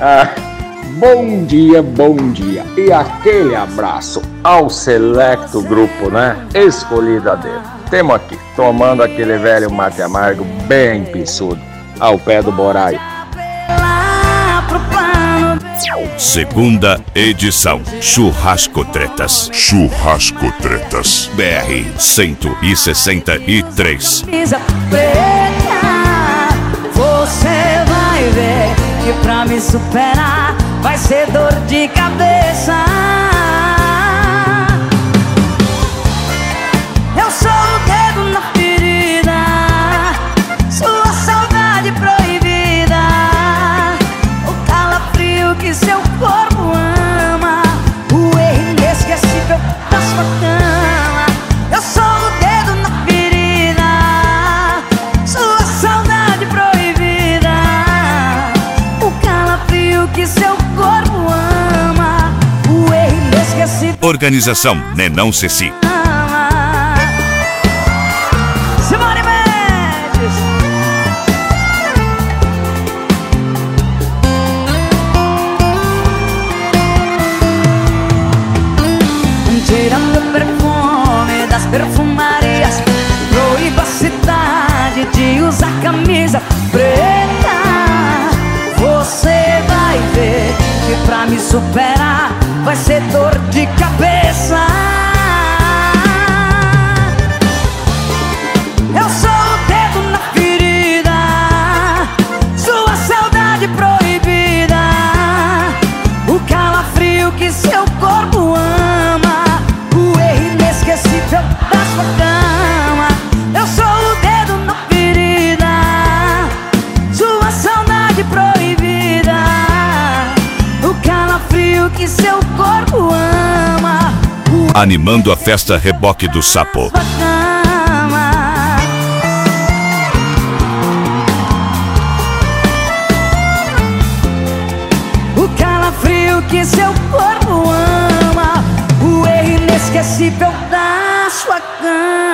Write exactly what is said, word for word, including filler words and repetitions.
Ah, bom dia, bom dia. E aquele abraço ao selecto grupo, né? Escolhido a dedo. Temos aqui, tomando aquele velho mate amargo bem pissudo, ao pé do Boraio. Segunda edição Churrasco Tretas. Churrasco Tretas B R cento e sessenta e três. Você vai ver que pra me superar vai ser dor de cabeça. Eu sou o dedo na ferida, sua saudade proibida, o calafrio que seu corpo ama, o erro inesquecível da sua cama. Eu sou o dedo na ferida, sua saudade proibida, o calafrio que seu corpo ama, o erro inesquecível. Organização Nenão Ceci. Tirando o perfume das perfumarias, proíba a cidade de usar camisa preta. Você vai ver que pra me superar vai ser dor de cabeça. Eu sou o dedo na ferida, sua saudade proibida, o calafrio que seu corpo ama, inesquecível da sua cama. Eu sou o dedo na ferida, sua saudade proibida, o calafrio que seu corpo ama, animando a festa Reboque do Sapo. O calafrio que seu corpo ama, o erro inesquecível da sua cama.